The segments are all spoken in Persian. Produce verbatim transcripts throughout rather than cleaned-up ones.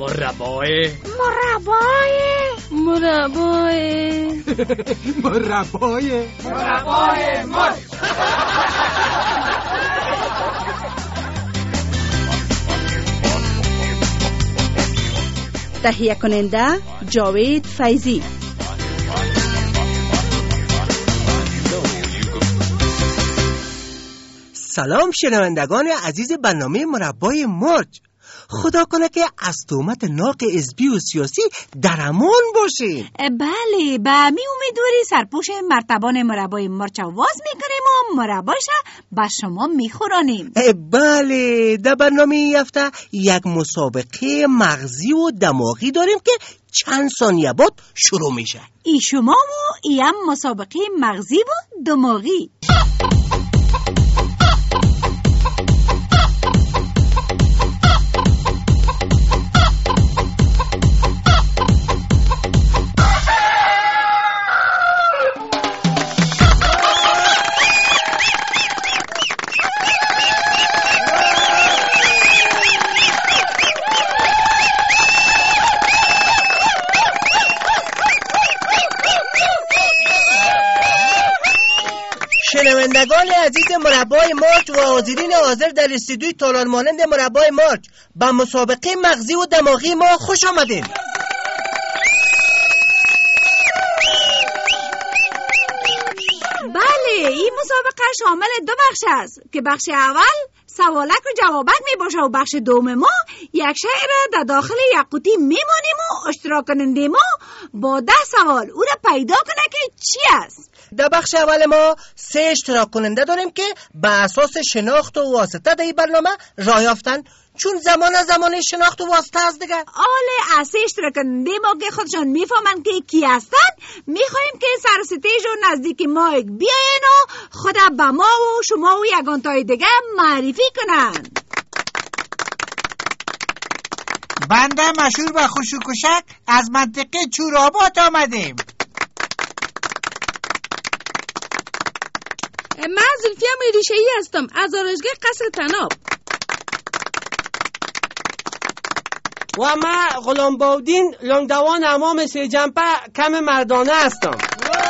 مربای مربای مربای مربای مربای مرچ. تهیه کننده جاوید فیضی. سلام شنوندگان عزیز برنامه مربای مرچ. خدا کنه که از تهمت ناق حزبی و سیاسی در امان باشین. بله، به می امیدواری سرپوش مرتبان مربای مرچ واز میکنیم و مربایش به شما میخورانیم. بله، در برنامه این هفته یک مسابقه مغزی و دماغی داریم که چند ثانیه بعد شروع میشه. ای شما و ای هم مسابقه مغزی و دماغی. شنوندگان عزیز مربای مرچ و حاضرین حاضر در استودیوی تالار مانند مربای مرچ، به مسابقه مغزی و دماغی ما خوش آمدین. بله، این مسابقه شامل دو بخش است که بخش اول سوالک و جوابک می باشه و بخش دوم ما یک شی را در داخل یک قوطی میمانیم و اشتراک کننده ما با ده سوال او را پیدا کنه که چی است. در بخش اول ما سه اشتراک کننده داریم که به اساس شناخت و واسطه در این برنامه راه یافتن، چون زمان از زمان شناخت و واسطه است دیگه. آله از سه اشتراک کننده ما که خودشان میفهمن که کی هستن، میخوایم که سر ستیج و نزدیک مایک بیاین و خود به ما و شما و یگان تای دیگه معرفی کنن. بنده مشهور به خوشوکشک از منطقه چورابات آمدیم. من زلفیه میریشه‌ای هستم از آرایشگاه قصر طناب. و من غلام باودین لنگدوان امام سه جنبه کم مردانه هستم.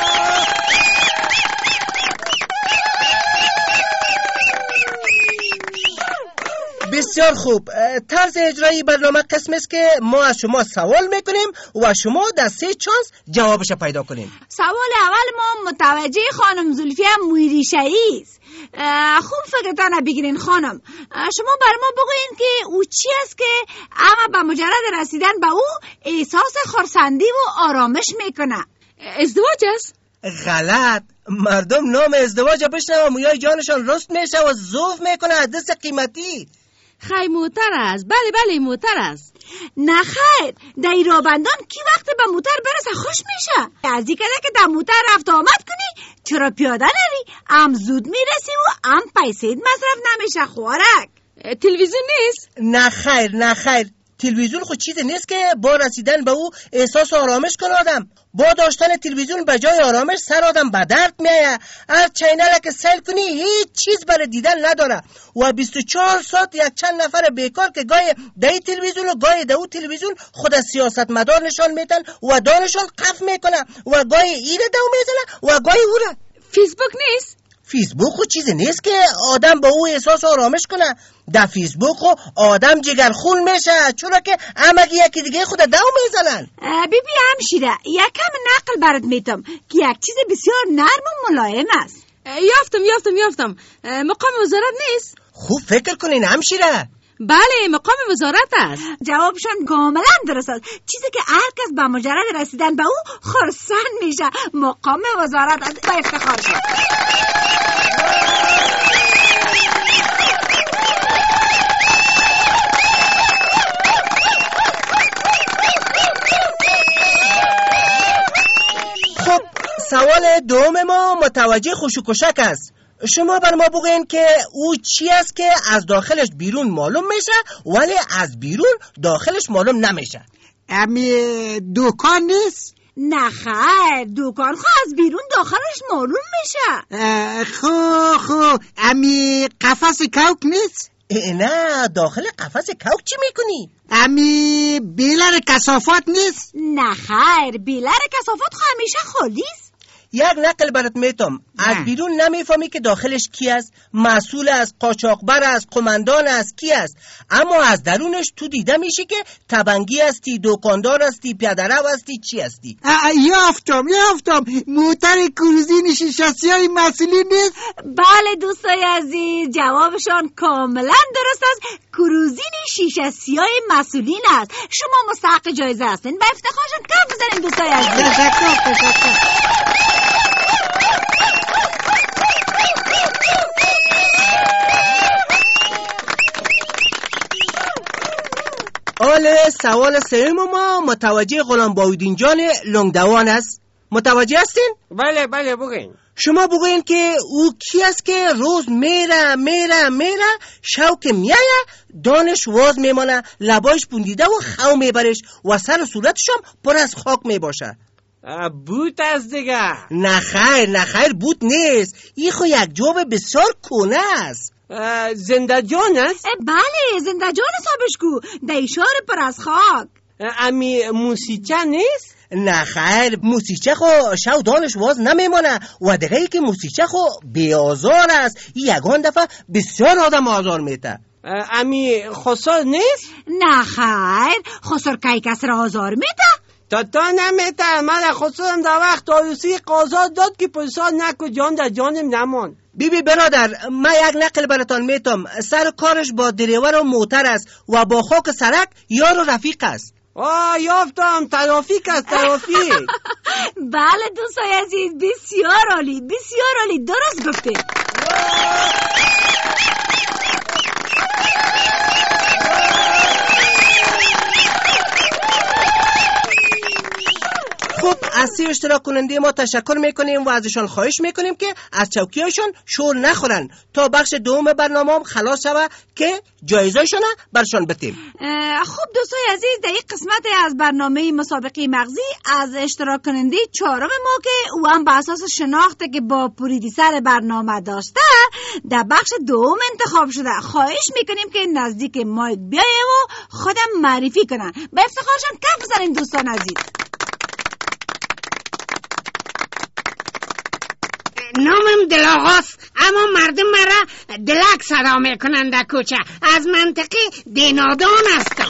بسیار خوب. طرز اجرایی برنامه قسم است که ما از شما سوال میکنیم و شما در سه چانس جوابش پیدا کنیم. سوال اول ما متوجه خانم زلفیه میریشه‌ای است. خوب فکرتان بگیرین خانم، شما بر ما بگوین که او چی است که اما به مجرد رسیدن به او احساس خرسندی و آرامش میکنه. ازدواج است؟ غلط. مردم نام ازدواج بشنوه و مویای جانشان رست میشه و ذوف میکنه از دست قیمتی. خیلی موتر است. بله بله موتر است. نه خیر، در رابندان کی وقت به موتر برسه خوش میشه؟ از این کده که در موتر رفت آمد کنی چرا پیاده نری؟ ام زود میرسی و ام پیسید مصرف نمیشه خوارک. تلویزیون نیست؟ نه خیر نه خیر، تلویزیون خود چیز نیست که با رسیدن به او احساس آرامش کنه آدم. با داشتن تلویزیون به جای آرامش سر آدم به درد میایه. هر چینل که سیل کنی هیچ چیز برای دیدن نداره و بیست و چهار ساعت یک چند نفر بیکار که گاهی دای تلویزیون و گاهی دو تلویزیون خود از سیاستمدار نشان میدن و دانشان قف میکنه و گاهی ایره دو میزنه و گاهی او را. فیسبوک نیست؟ فیسبوک خود چیز نیست که آدم با او احساس آرامش کنه. در فیسبوک خود آدم جگرخون میشه، چون که همگی یکی دیگه خود دو میزنن. بی بی همشیره یکم نقل برات میتم که یک چیز بسیار نرم و ملایم است. یافتم یافتم یافتم مقام وزارت نیست؟ خوب فکر کنین همشیره. بله مقام وزارت است. جوابشان کاملا درست است. چیزی که هر کس با مجرد رسیدن به او خرسند میشه مقام وزارت است. با افتخار شد. خب سوال دوم ما متوجه خوشوکشک است. شما بر ما بگوین که او چی است که از داخلش بیرون معلوم میشه ولی از بیرون داخلش معلوم نمیشه. امی دکان نیست؟ نه خیر، دکان خو از بیرون داخلش معلوم میشه. خو خو امی قفس کوک نیست؟ نه داخل قفس کوک چی میکنی؟ امی بیلر کثافات نیست؟ نه خیر، بیلر کثافات خو همیشه خالی است. یک نقل برات میتم. از بیرون نمیفهمی که داخلش کی است، مسئول است، قاچاقبر است، قماندان است، کی است، اما از درونش تو دیده میشه که تبنگی هستی، دکاندار هستی، پیاده‌رو هستی، چی هستی. یافتم یافتم موتر کروزین شیشه‌سیاه مسئولی نیست؟ بله دوستای عزیز، جوابشان کاملا درست است. کروزین شیشه‌سیاه مسئولین است. شما مستحق جایزه هستین. با افتخارشان کف بزنین دوستای عزیز. تشکر تشکر. آله سوال سوم ما متوجه غلام باودین جان لنگدوان است. متوجه هستین؟ بله بله بگین. شما بگوین که او کی است که روز میره میره میره شو که میایه دانش واز میمانه، لبایش پوندیده و خو میبرش و سر و صورتش هم پر از خاک میباشه. بوت است دیگه. نه خیر نه خیر بوت نیست، این خو یک جواب بسیار کنه است. زنده جان است؟ بله زنده جان صابشکو، دیشار پر از خاک. امی موسیچه نیست؟ نه خیر، موسیچه خو شو دانش واز نمیمانه و دیگه ای که موسیچه خو بیازار است، یگان دفعه بسیار آدم آزار میته. امی خسار نیست؟ نه خیر، خسار که کس را آزار میته؟ تا تا نمیته. من خسارم در وقت داروسی قاضا داد که پسا نکو جان در جانم نمان. بی بی برادر، من یک نقل براتان میتم. سر کارش با دریور و موتر است و با خاک سرک یار و رفیق است. آه یافتم، ترافیک است ترافیک. بله دوستای عزیز، بسیار عالی بسیار عالی، درست گفته. خب از سه اشتراک کننده ما تشکر میکنیم و ازشان خواهش میکنیم که از چوکیاشون شور نخورن تا بخش دوم برنامه هم خلاص شوه که جایزه‌شون برشان بتیم. خب دوستای عزیز، در این قسمت از برنامه مسابقه مغزی از اشتراک کننده چهارم ما که او هم بر اساس شناخته که با پروردیسر برنامه داشته در بخش دوم انتخاب شده، خواهش میکنیم که نزدیک مایک بیایه و خودم معرفی کنن. به افتخارشان کف بزنین دوستان عزیز. نامم دلاغاست، اما مردم مرا دلک صدا میکنند در کوچه. از منطقه دینادان هستم.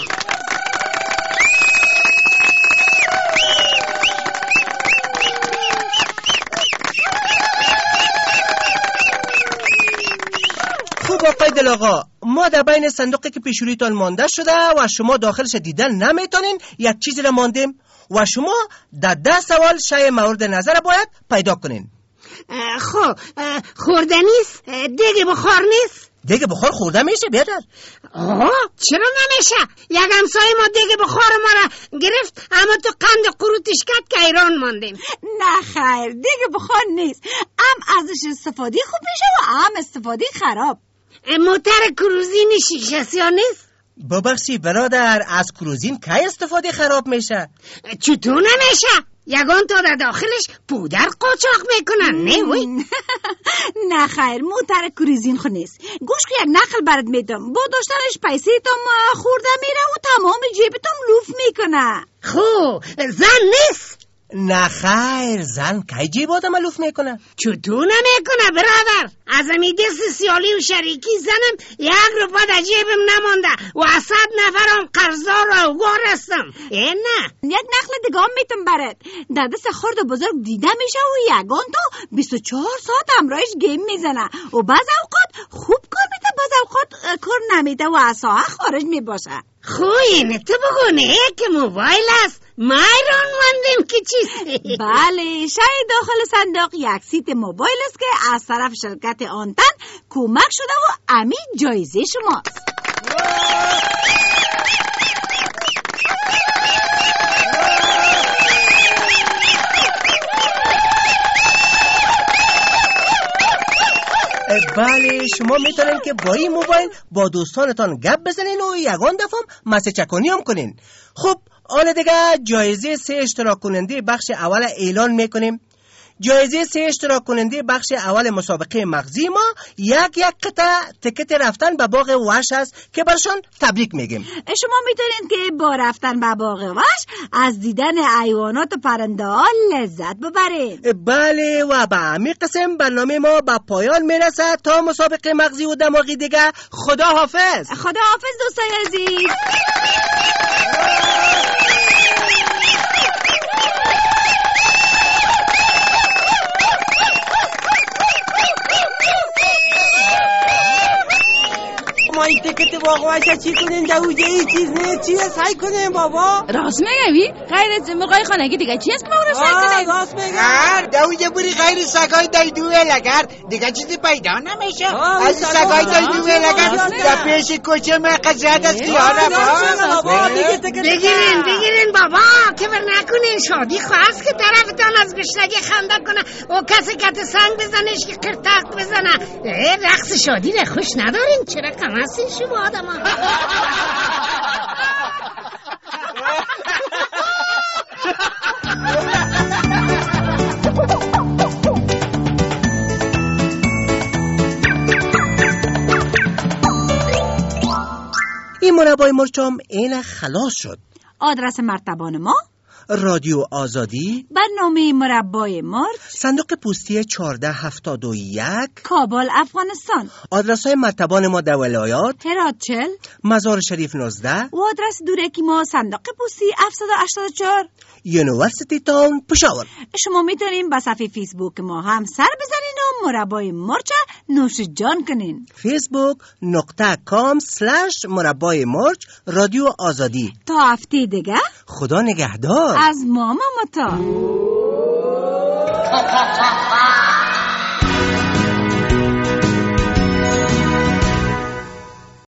خوب آقای دلاغا، ما در بین صندوقی که پیشوریتان مانده شده و شما داخلش دیدن نمیتونین یک چیزی را ماندیم و شما در ده سوال شای مورد نظر باید پیدا کنین. خب خوردنیست؟ دیگه بخار نیست؟ دیگه بخار خورده میشه بیادر؟ آه چرا نمیشه؟ یک همسایه ما دیگه بخار ما را گرفت اما تو قند قروتش کرد که ایران ماندیم. نه خیر، دیگه بخار نیست، هم ازش استفاده خوب میشه و هم استفاده خراب. موتر کروزین شیشه سیاه نیست؟ ببخشی برادر، از کروزین کی استفاده خراب میشه؟ چطور نمیشه؟ یگان تا در داخلش پودر قاچاق میکنن. نه وی نه خیر، موتر کروزین خو نیست. گوش که یک نقل برات میدم، با داشتنش پیسه تام خورده میره و تمام جیبتام لوف میکنه. خو زن نیست؟ نه خیر، زن کی جیب آدم لوف میکنه؟ چطور نمیکنه برادر؟ از امی دست سیالی و شریکی زنم یک روپا در جیبم نمانده و از صد نفرم قرضدار و اوگار هستم. ای نه. یک نقل دیگه هم میتم برات. در دست خرد بزرگ دیده میشه و یگان تا بیست و چهار ساعت همراهش گیم میزنه و بعض اوقات خوب کار میده، بعض اوقات کار نمیده و از ساعت خارج میباشه. خو اینه تو بگو نه که موبایل است. ما ایران ماندیم که چیزی؟ بله، شاید داخل صندوق یک سیت موبایل است که از طرف شرکت آنتن کمک شده و امی جایزه شماست. بله، شما میتونین که با این موبایل با دوستانتان گپ بزنین و یگان دفعه مسه چکانی هم کنین. خب حالا دیگه جایزه سه اشتراک کننده بخش اول اعلان میکنیم. جایزه سه اشتراک کننده بخش اول مسابقه مغزی ما یک یک قطعه تکت رفتن به باغ وحش است که برشان تبریک میگیم. شما میتونید که با رفتن به باغ وحش از دیدن حیوانات و پرنده ها لذت ببرید. بله و به همین قسم برنامه ما به پایان میرسه. تا مسابقه مغزی و دماغی دیگه خدا حافظ. خدا حافظ دوستای عزیز. ما این تکت واقعا چی کنیم دوجه ای چیز نه چیه سعی کنیم بابا. راست میگوی؟ غیر مقای خانگی دیگه چی است که ما رو سعی کنیم؟ راست میگم. هر دوجه بوری غیر سگای دایدو لگر دیگه چیزی پیدا نمیشه. از سگای دایدو لگر در پیش کوچه من قضیت است خیاره با بگیرین بگیرین بابا که بر نکنین. شادی خواست که طرفتان از گشنگی خنده کنه و کسی کت سنگ بزنش که قرتق بزنه. رقص شادی را خوش ندارین؟ چرا کم هستین شما آدم ها؟ این مربای مرچم این خلاص شد. آدرس مرتبان ما: رادیو آزادی، برنامه مربای مرچ، صندوق پستی چهارده هفتاد و یک، کابل، افغانستان. آدرس های مرتبان ما در ولایات: هرات چهل، مزار شریف نوزده و آدرس دورکی ما صندوق پستی هفتصد و هشتاد و چهار، یونیورسیتی تاون پشاور. شما میتونین به صفحه فیسبوک ما هم سر بزنین و مربای مرچ نوش جان کنین. فیسبوک نقطه کام سلش مربای مرچ رادیو آزادی. تا هفته دیگه خدا نگهدار. از ماما متا.